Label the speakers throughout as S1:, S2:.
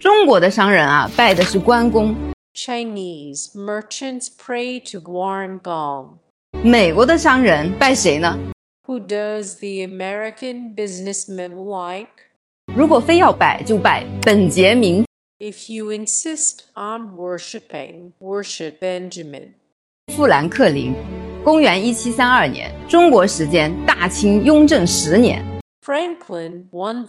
S1: 中国的商人啊，拜的是关公。
S2: Chinese merchants pray to Guangdong.
S1: 美国的商人拜谁呢？
S2: Who does the American businessman like?
S1: 如果非要拜，就拜本杰明。
S2: If you insist on worshiping, worship Benjamin.
S1: 富兰克林。公元1732年，中国时间大清雍正10年。
S2: Franklin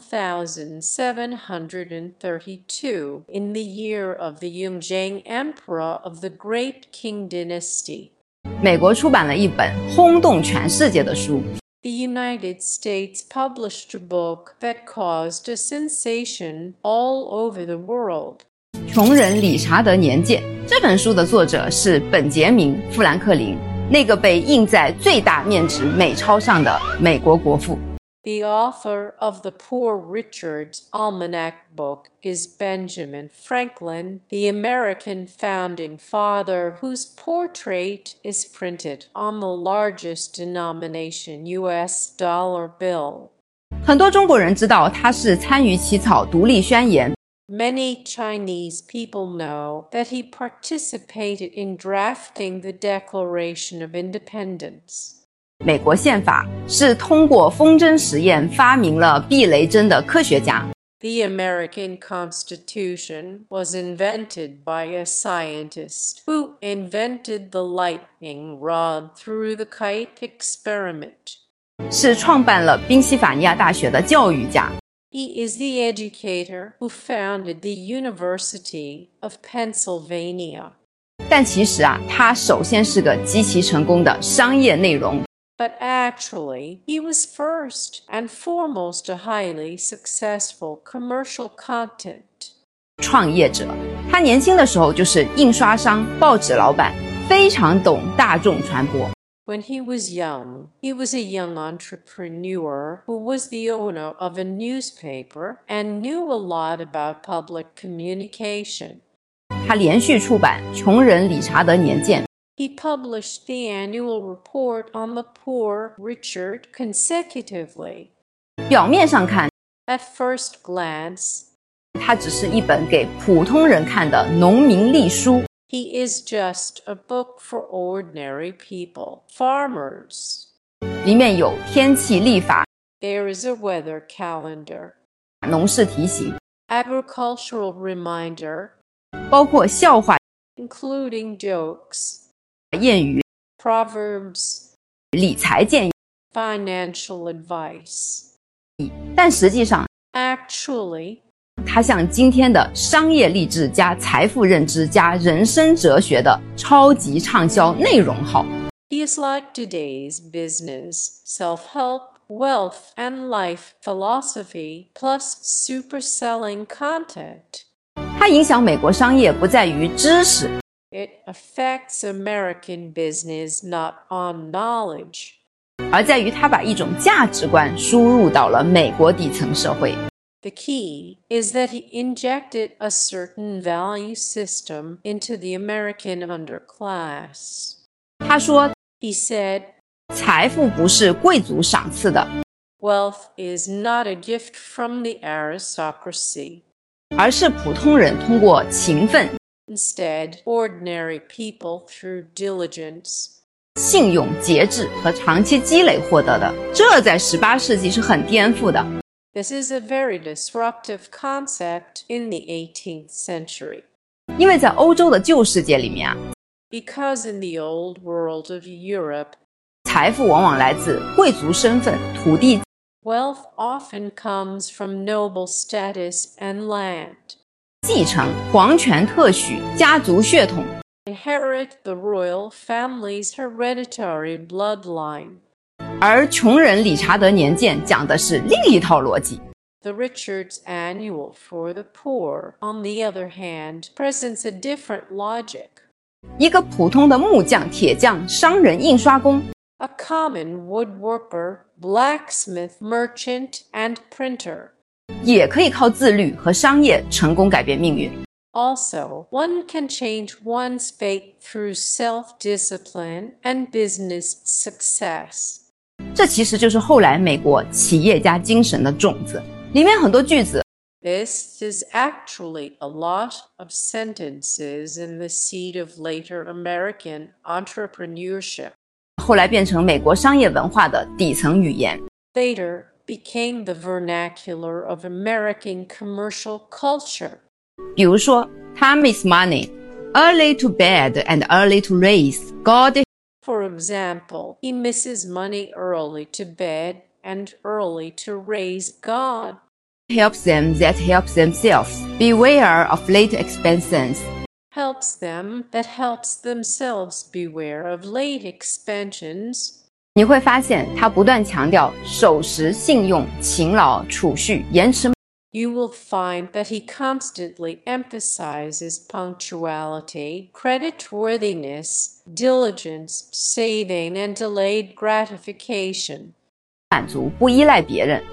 S2: 1732 in the year of the Yongjing Emperor of the Great Qing Dynasty.
S1: 美国出版了一本轰动全世界的书。
S2: The United States published a book that caused a sensation all over the world.
S1: 穷人理查德年鉴。这本书的作者是本杰明·富兰克林，那个被印在最大面值美钞上的美国国父。
S2: The author of the Poor Richard's Almanac book is Benjamin Franklin, the American founding father whose portrait is printed on the largest denomination US dollar bill.
S1: 很多中国人知道他是参与起草独立宣言。
S2: Many Chinese people know that he participated in drafting the Declaration of Independence.
S1: 美国宪法是通过风筝实验发明了避雷针的科学家。
S2: The American Constitution was invented by a scientist who invented the lightning rod through the kite experiment.
S1: 是创办了宾夕法尼亚大学的教育家。
S2: He is the educator who founded the University of Pennsylvania.
S1: 但其实啊，他首先是个极其成功的商业内容。
S2: But actually, he was first and foremost a highly successful commercial content.
S1: 创业者，他年轻的时候就是印刷商、报纸老板，非常懂大众传播。
S2: When he was young, he was a young entrepreneur who was the owner of a newspaper and knew a lot about public communication.
S1: 他连续出版《穷人理查德年鉴》。
S2: He published the annual report on the Poor Richard consecutively.
S1: 表面上看，
S2: At first glance,
S1: 它只是一本给普通人看的农民历书。
S2: He is just a book for ordinary people, farmers.
S1: 里面有天气历法、
S2: There is a weather calendar,
S1: 农事提醒，
S2: agricultural reminder,
S1: 包括笑话、
S2: including jokes,
S1: 谚语、
S2: proverbs,
S1: 理财建议。
S2: financial advice.
S1: 但实际上，
S2: Actually,
S1: 它像今天的商业励志加财富认知加人生哲学的超级畅销内容号。
S2: he is like today's business, self-help, wealth, and life philosophy, plus super-selling content.
S1: 它影响美国商业不在于知识，
S2: It affects American business not on knowledge,
S1: 而在于它把一种价值观输入到了美国底层社会。
S2: The key is that he injected a certain value system into the American underclass.
S1: 他说，
S2: He said,
S1: 财富不是贵族赏赐的，
S2: wealth is not a gift from the aristocracy.
S1: 而是普通人通过勤奋、
S2: Instead, ordinary people through diligence,
S1: 信用、节制和长期积累获得的。这在18世纪是很颠覆的。
S2: This is a very disruptive concept in the 18th century.
S1: 因为在欧洲的旧世界里面啊，
S2: Because in the old world of Europe,
S1: 财富往往来自贵族身份、土地、
S2: wealth often comes from noble status and land.
S1: 继承、皇权特许、家族血统。
S2: Inherit the royal family's hereditary bloodline.
S1: 而穷人理查德年鉴讲的是另一套逻辑。
S2: The Richard's Annual for the Poor, on the other hand, presents a different logic.
S1: 一个普通的木匠、铁匠、商人、印刷工，
S2: A common woodworker, blacksmith, merchant, and printer.
S1: 也可以靠自律和商业成功改变命运。
S2: Also, one can change one's fate through self-discipline and business success.
S1: 这其实就是后来美国企业家精神的种子。里面很多句子
S2: This is actually a lot of sentences in the seed of later American entrepreneurship.
S1: 后来变成美国商业文化的底层语言。
S2: Later became the vernacular of American commercial culture.
S1: 比如说 Time is money, early to bed and early to raise, God.
S2: For example, he misses money early to bed and early to raise God.
S1: Helps them that helps themselves. Beware of late expenses.
S2: Helps them that helps themselves. Beware of late expansions.
S1: 你会发现他不断强调守时、信用、勤劳、储蓄、延迟。
S2: You will find that he constantly emphasizes punctuality, creditworthiness, diligence, saving, and delayed gratification.
S1: 满足，不依赖别人。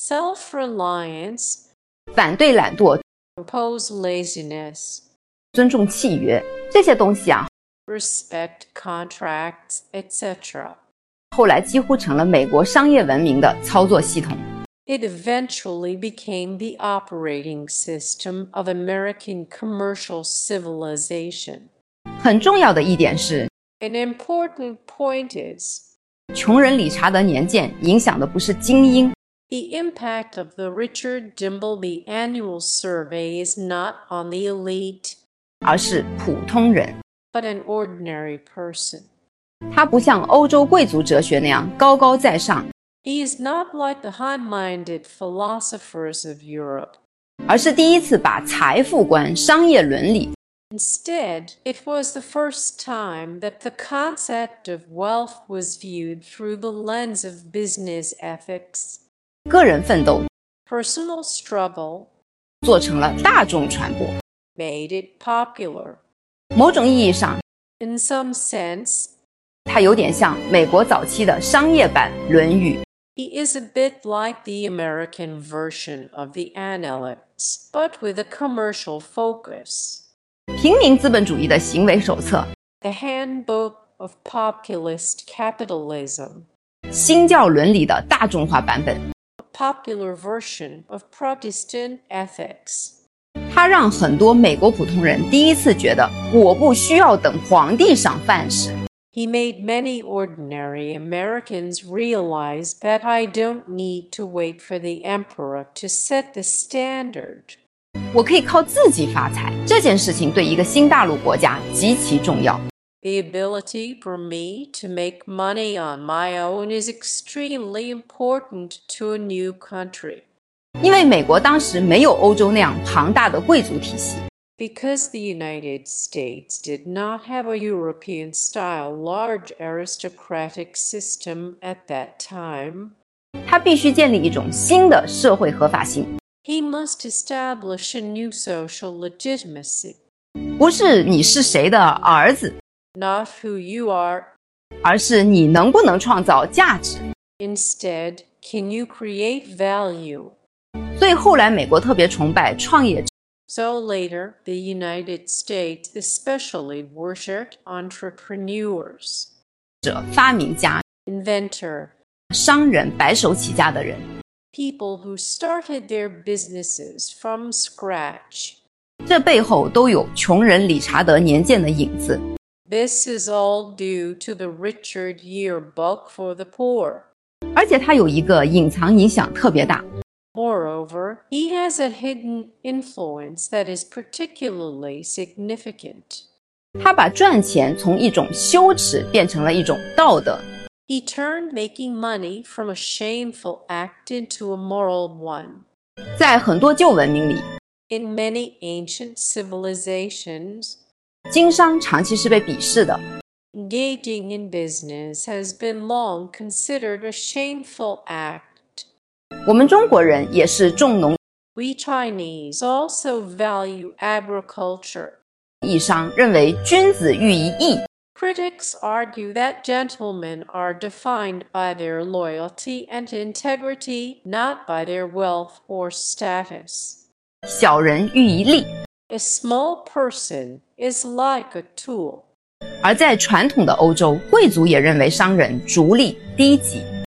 S2: Self-reliance,
S1: 反对懒惰，
S2: oppose laziness,
S1: 尊重契约，这些东西啊，
S2: respect contracts, etc.
S1: 后来几乎成了美国商业文明的操作系统。
S2: It eventually became the operating system of American commercial civilization.
S1: 很重要的一点是，
S2: An important point is,
S1: 穷人理查德年鉴影响的不是精英，
S2: the impact of the Richard Dimbleby Annual Survey is not on the elite,
S1: 而是普通人。
S2: but an ordinary person.
S1: 他不像欧洲贵族哲学那样高高在上，
S2: He is not like the high-minded philosophers of Europe.
S1: 而是第一次把财富观、商业伦理
S2: Instead, it was the first time that the concept of wealth was viewed through the lens of business ethics.
S1: 个人奋斗
S2: Personal struggle
S1: 做成了大众传播。
S2: made it popular.
S1: 某种意义上，
S2: In some sense,
S1: 它有点像美国早期的商业版《论语》。
S2: he is a bit like the American version of the Analects, but with a commercial focus.
S1: 平民资本主义的行为手册，
S2: The Handbook of Populist Capitalism,
S1: 新教伦理的大众化版本。
S2: a popular version of Protestant ethics.
S1: 它让很多美国普通人第一次觉得，我不需要等皇帝赏饭吃。
S2: He made many ordinary Americans realize that I don't need to wait for the emperor to set the standard.
S1: 我可以靠自己发财，这件事情对一个新大陆国家极其重要。
S2: The ability for me to make money on my own is extremely important to a new country.
S1: 因为美国当时没有欧洲那样庞大的贵族体系，
S2: Because the United States did not have a European-style large aristocratic system at that time,
S1: 它必须建立一种新的社会合法性，
S2: he must establish a new social legitimacy.
S1: 不是你是谁的儿子，
S2: Not who you are.
S1: 而是你能不能创造价值。
S2: Instead, can you create value?
S1: 所以后来美国特别崇拜创业者，
S2: So later, the United States especially worshipped entrepreneurs,
S1: 发明家、
S2: inventor,
S1: 商人、白手起家的人。
S2: people who started their businesses from scratch.
S1: 这背后都有穷人理查德年鉴的影子。
S2: This is all due to the Richard Yearbook for the Poor.
S1: 而且它有一个隐藏影响特别大，
S2: Moreover, he has a hidden influence that is particularly significant.
S1: 它把赚钱从一种羞耻变成了一种道德。
S2: He turned making money from a shameful act into a moral one.
S1: 在很多旧文明里，
S2: In many ancient civilizations,
S1: 经商长期是被鄙视的。
S2: engaging in business has been long considered a shameful act.
S1: 我们中国人也是重农
S2: We Chinese also value agriculture.
S1: 抑商，认为君子喻于义。
S2: Critics argue that gentlemen are defined by their loyalty and integrity, not by their wealth or status.
S1: 小人喻于利。
S2: A small person is like a tool.
S1: 而在传统的欧洲，贵族也认为商人逐利低级。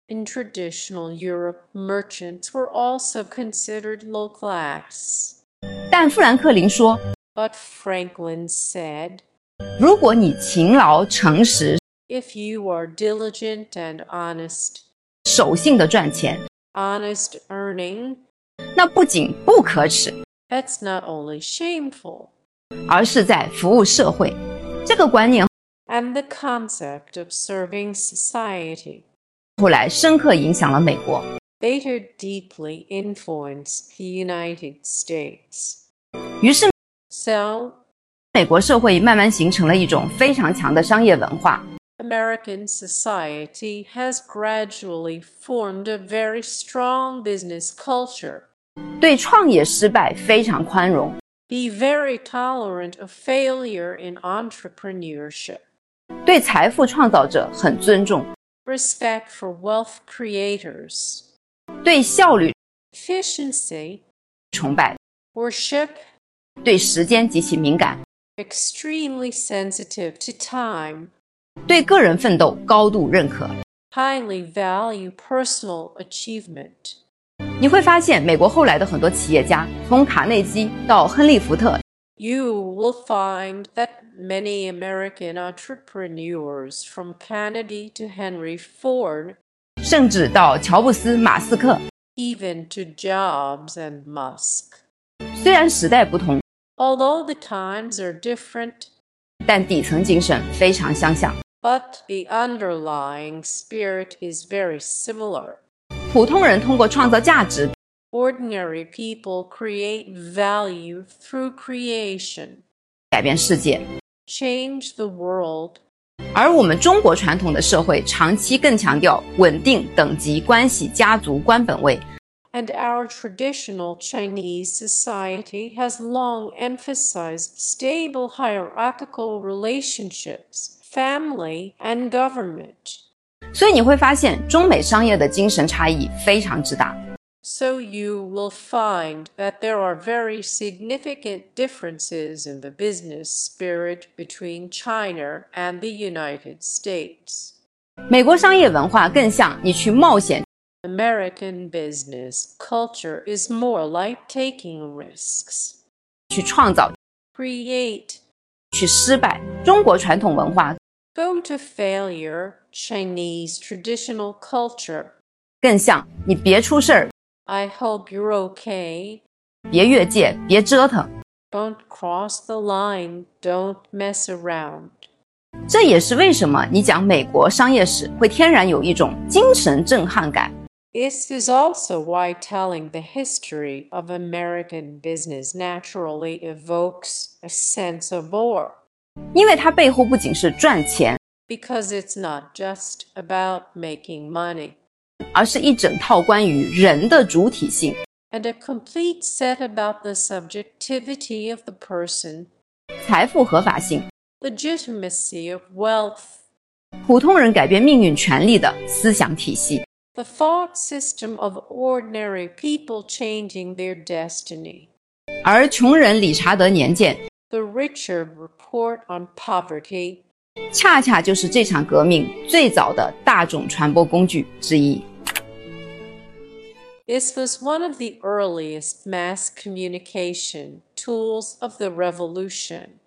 S2: In traditional Europe, merchants were also considered low class.
S1: 但富兰克林说，
S2: But Franklin said,
S1: 如果你勤劳诚实，
S2: if you are diligent and honest,
S1: 守信的赚钱，
S2: honest earning,
S1: 那不仅不可耻，
S2: that's not only shameful.
S1: 而是在服务社会。这个观念
S2: And the concept of serving society
S1: 后来深刻影响了美国。
S2: later deeply influenced the United States.
S1: 于是
S2: So,
S1: 美国社会慢慢形成了一种非常强的商业文化，
S2: American society has gradually formed a very strong business culture.
S1: 对创业失败非常宽容，
S2: Be very tolerant of failure in entrepreneurship.
S1: 对财富创造者很尊重，
S2: Respect for wealth creators.
S1: 对效率
S2: Efficiency.
S1: 崇拜，
S2: Worship.
S1: 对时间极其敏感，
S2: Extremely sensitive to time.
S1: 对个人奋斗高度认可。
S2: Highly value personal achievement.
S1: 你会发现，美国后来的很多企业家，从卡内基到亨利·福特，
S2: You will find that many American entrepreneurs, from Kennedy to Henry Ford,
S1: 甚至到乔布斯、马斯克，
S2: even to Jobs and Musk.
S1: 虽然时代不同，
S2: Although the times are different,
S1: 但底层精神非常相像。
S2: but the underlying spirit is very similar.
S1: 普通人通过创造价值，
S2: Ordinary people create value through creation,
S1: 改变世界。
S2: change the world,
S1: 而我们中国传统的社会长期更强调稳定、等级关系、家族官本位，
S2: and our traditional Chinese society has long emphasized stable hierarchical relationships, family, and government.
S1: 所以你会发现中美商业的精神差异非常之大。
S2: So you will find that there are very significant differences in the business spirit between China and the United States.
S1: 美国商业文化更像你去冒险，
S2: American business culture is more like taking risks.
S1: 去创造，
S2: Create.
S1: 去失败。中国传统文化
S2: Go to failure, Chinese traditional culture.
S1: 更像你别出事儿，
S2: I hope you're okay.
S1: 别越界，别折腾。
S2: Don't cross the line. Don't mess around.
S1: 这也是为什么你讲美国商业史会天然有一种精神震撼感。
S2: This is also why telling the history of American business naturally evokes a sense of awe.
S1: 因为它背后不仅是赚钱，
S2: Because it's not just about making money,
S1: 而是一整套关于人的主体性、
S2: and a complete set about the subjectivity of the person,
S1: 财富合法性、
S2: legitimacy of wealth,
S1: 普通人改变命运权利的思想体系。
S2: the thought system of ordinary people changing their destiny,
S1: 而穷人理查德年鉴
S2: the Richard Report on Poverty,
S1: 恰恰就是这场革命最早的大众传播工具之一。
S2: This was one of the earliest mass communication tools of the revolution.